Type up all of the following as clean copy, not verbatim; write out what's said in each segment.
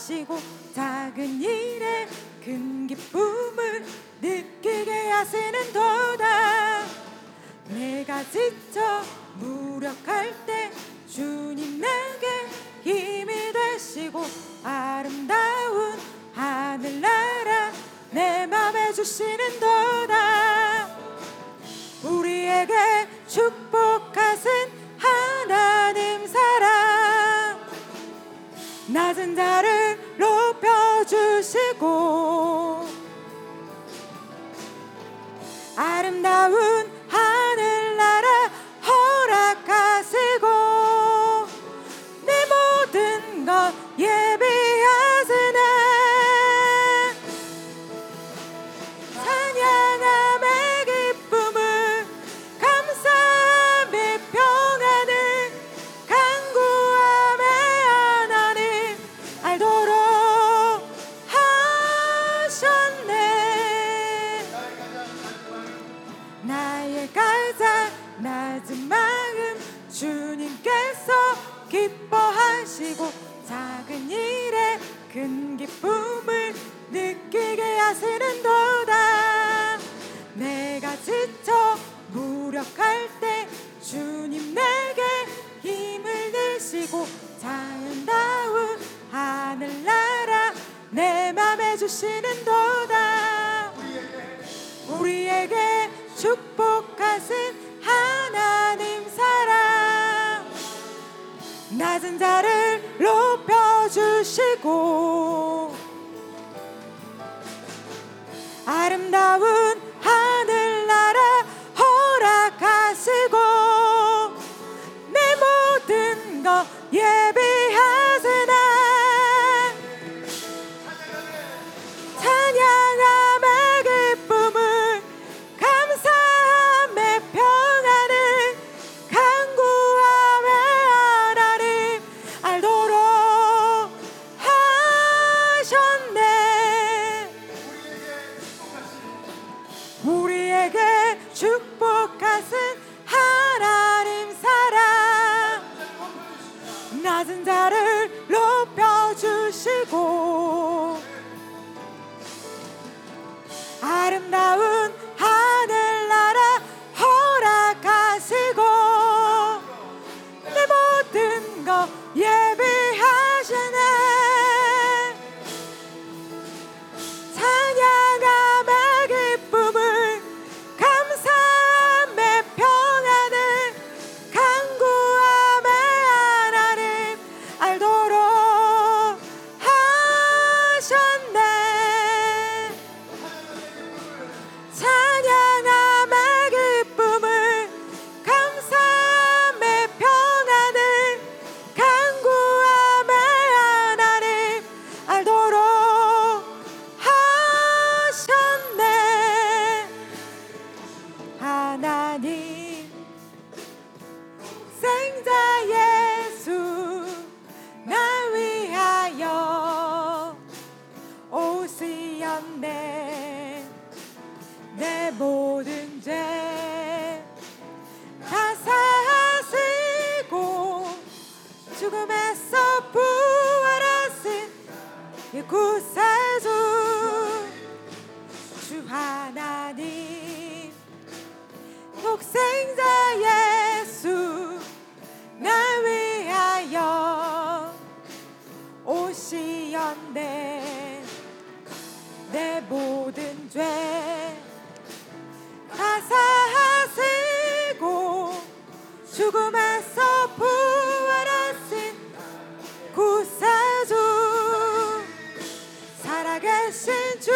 기뻐하시고 작은 일에 큰 기쁨을 느끼게 하시는도다. 내가 지쳐 무력할 때 주님 내게 힘이 되시고 아름다운 하늘나라 내 맘에 주시는도다. 우리에게 축복하신 하나님 사랑, 낮은 자를 높여주시고 아름다운 하늘나라 허락하시고 내 모든 것 예비하시네. 찬양함의 기쁨을 감사함의 평안을 간구함의 하나님 알도록 하셨네. 나의 가장 낮은 마음 주님께서 기뻐하시고 작은 일에 큰 기쁨을 느끼게 하시는도다. 내가 지쳐 무력할 때 주님 내게 힘을 내시고 아름다운 하늘나라 내 맘에 주시는도다. 우리에게 축복하신 하나님 사랑, 낮은 자를 높여주시고 아름다운 하늘나라 허락하시고 내 모든 것 예비하시네. 찬양함의 기쁨을 감사함의 평안을 간구함의 하나님 알도록 하셨네. 우리에게 축복하신 하나님 사랑, 낮은 자를 높여주시고 아름다운 하늘나라 허락하시고 내 모든 것 예비하시네. 찬양함의 기쁨을 감사함의 평안을 간구함의 하나님 알도록 하셨네. 찬양함의 기쁨을 감사함의 평안을 간구함의 하나님 알도록 하셨네. 하나님 생자 예수 날 위하여 오시었네. 내 모든 죄 다 사하시고 죽음에서 부활하신 이 구세주 주 하나님 독생자 예수 날 위하여 오시었네. 내 모든 죄 다 사하시고 죽음에서 부활하신 구세주 살아계신 주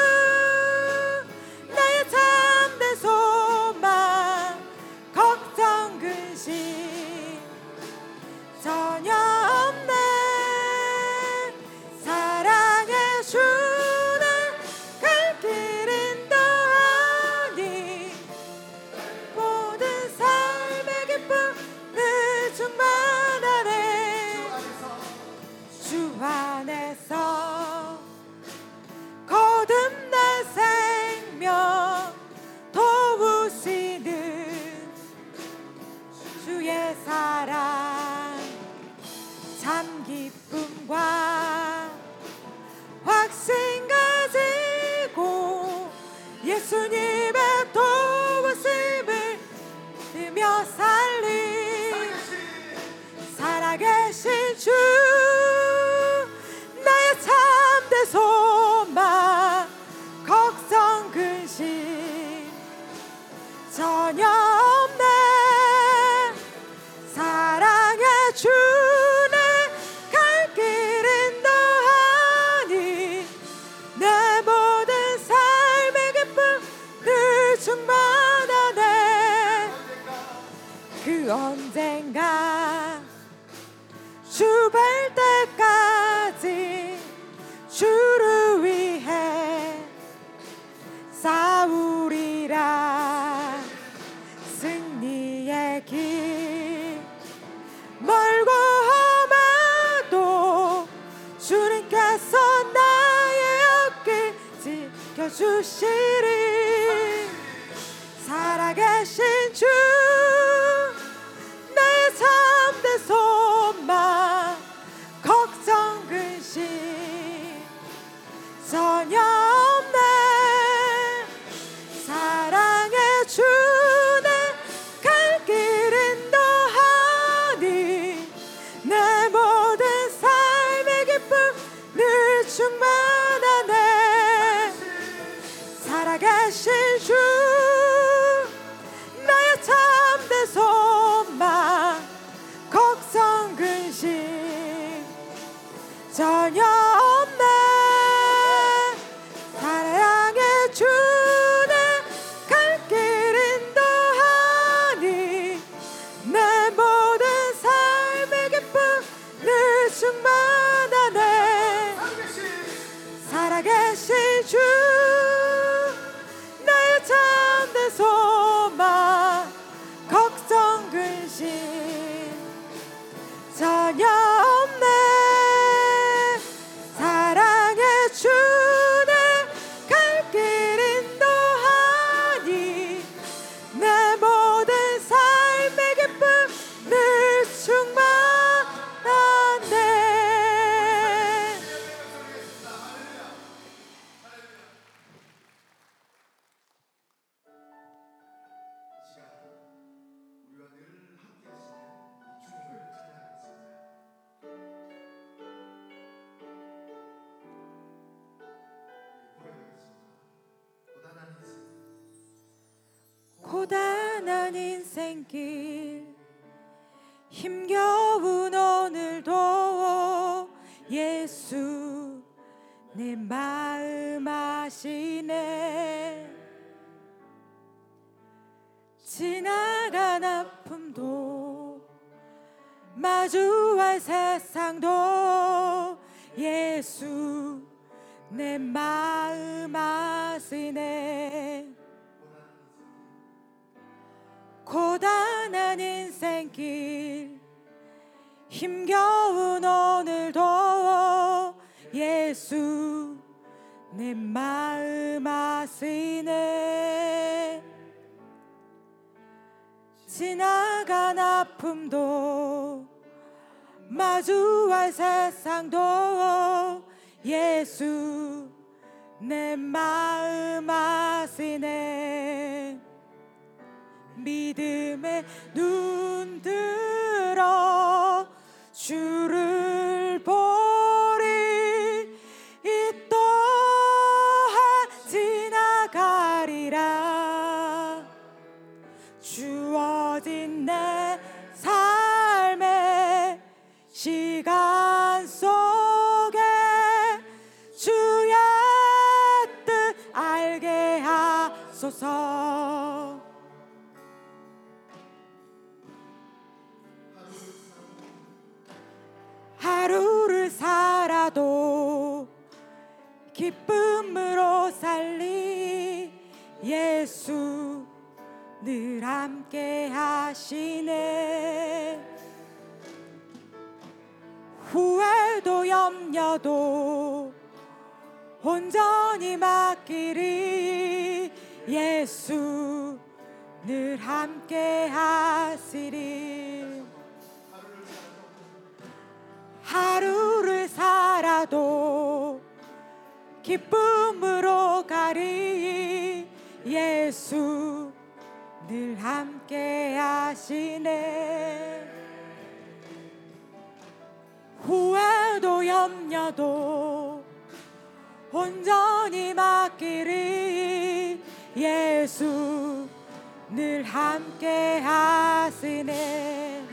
나의 참된 소망 걱정 근심 전혀 없네. 사랑해 주는 갈 길 인도하니 모든 삶의 기쁨을 충만하네. 주 안에서 거듭 예수님의 도우심을 믿으며 살리 살아계신 주 나의 참된 소망 걱정 근심 전혀 없네 사랑의 주내 갈 길은 너하니 내 모든 삶의 기쁨 늘 충만하네 그 언젠가 주 뵐 때까지 주를 위해 싸우리라 승리의 길 멀고 험해도 주님께서 나의 어깨 지켜주시리 살아계신 주 나의 참된 소망 걱정 근심 전혀 없네 사랑의 주내 갈 길은 너하니 내 모든 삶의 기쁨 늘 충만하네 살아계신 주 나의 참된 소망 걱정 근심 전혀 없네 사랑의 주내 갈 길은 너하니 내 모든 삶의 기쁨 늘 충만하네 살아계신 주 나의 참된 소망 걱정 근심 전혀 없네 사랑의 주내 갈 길은 너하니 내 모든 삶의 기쁨 늘 충만하네 우리가 늘 함께 하시는 이 주님을 찬양하겠습니다. 고단한 인생길 힘겨운 오늘도 예수 내 마음 아시네 지나간 아픔도 마주할 세상도 예수 내 마음 아시네 고단한 인생길 힘겨운 오늘도 예수 내 마음 아시네 지나간 아픔도 마주할 세상도 예수 내 마음 아시네 믿음의 눈 들어 주를 보리 이 또한 지나가리라 주어진 내 삶의 시간 속에 주의 뜻 알게 하소서 하루를 살아도 기쁨으로 살리 예수 늘 함께 하시네 후회도 염려도 온전히 맡기리 예수 늘 함께 하시리 하루를 살아도 기쁨으로 가리 예수 늘 함께 하시네. 후회도 염려도 온전히 맡기리. 예수 늘 함께 하시네.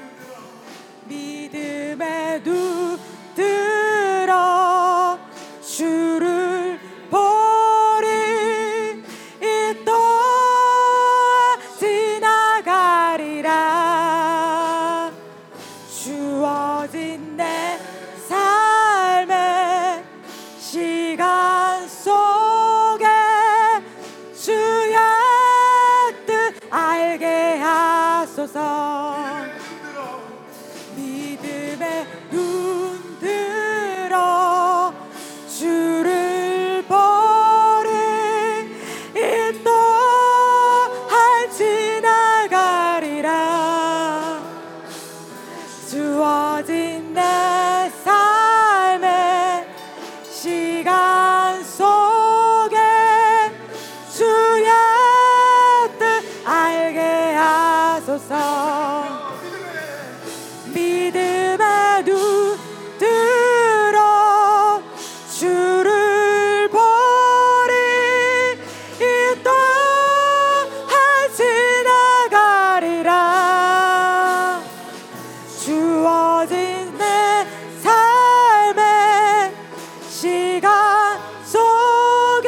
믿음의 눈 들어 주를 보리. 이 또한 지나가리라. 주어진 내 삶의 시간 속에 주의 뜻 알게 하소서. 믿음의 눈 들어 주를 보리. 이 또한 지나가리라. 주어진 내 삶의 시간 속에 주의 뜻 알게 하소서. 믿음의 눈 들어 주를 보리. 이 또한 지나가리라. 주어진 내 삶의 시간 속에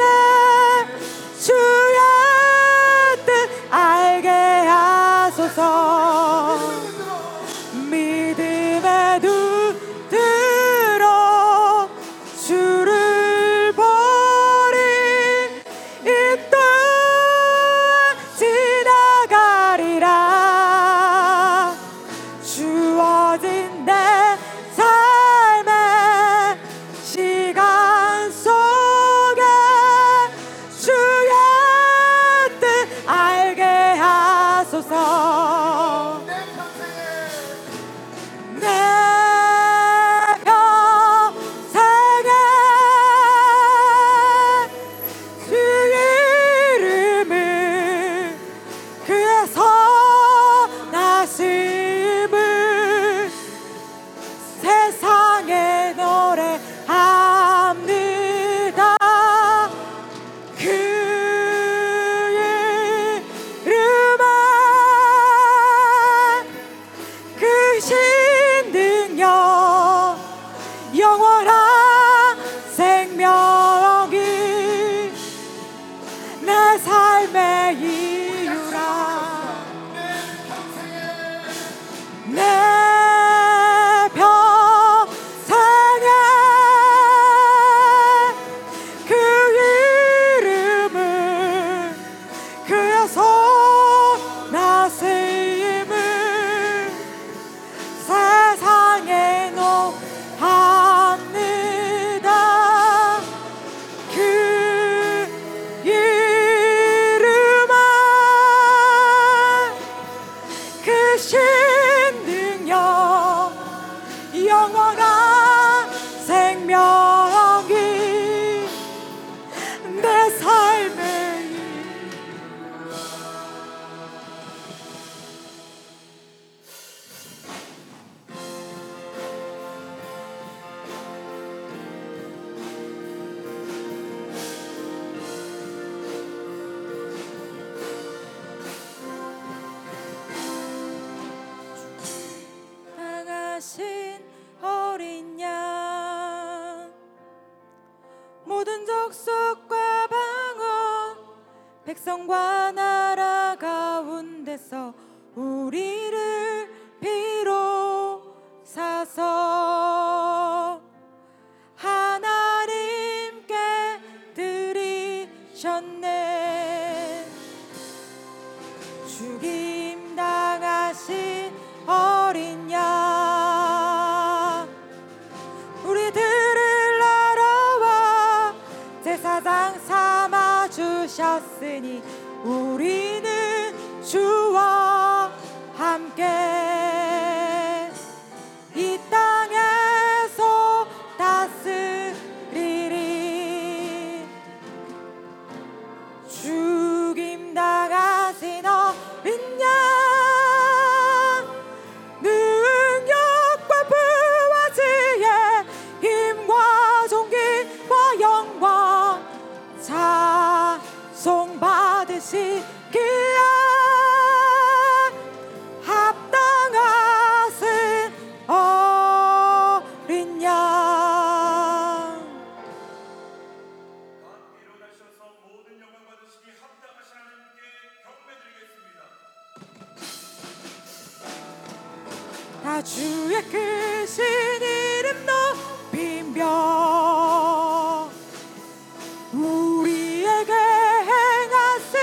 주의 뜻 알게 하소서. 믿음의 눈 들어 주를 보리. 이 또한 지나가리라. 주어진 내 삶의 시간 속에 주의 뜻 알게 하소서. 내 평생에 주 이름을 그의 선하심을 세상에 노래합니다. 그 이름은 그 신능력 영원한 생명이 내 삶의 이유라. 내 평생에 그 이름을 그의 선하심을 세상에 노합니다. 그 이름은 그 신능력 영원한 생명이 내 삶의 당하신 어린 양 모든 족속과 방언 백성과 나라 가운데서 우리를 비로사서 하나님께 드리셨네. 죽임 당하신 어린 양 우리들을 알아와 제사장 삼아 주셨으니 우리는 주와 함께 이 땅에서 다스리리. 주 주의 크신 이름 높이며 우리에게 행하신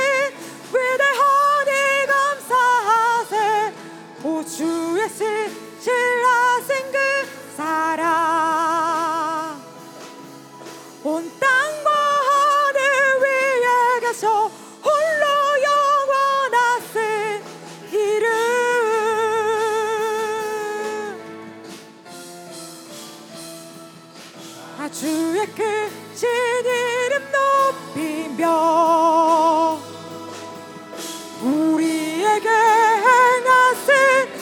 위대하니 감사하세. 오 주의 신실하신 그 사랑 온 땅과 하늘 위에 계셔 홀로 영원하신 이름. 주의 크신 이름 높이며 우리에게 행하신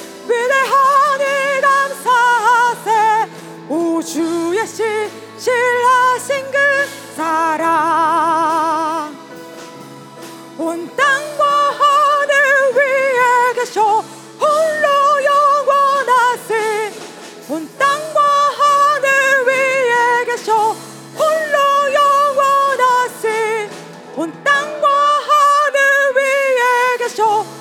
위대하니 감사하세. 오 주의 신실하신 그 사랑 온 땅과 하늘 위에 계셔 홀로 영원하신 온 땅과 하늘 위에 계셔 홀로 영원하신 온 땅과 하늘 위에 계셔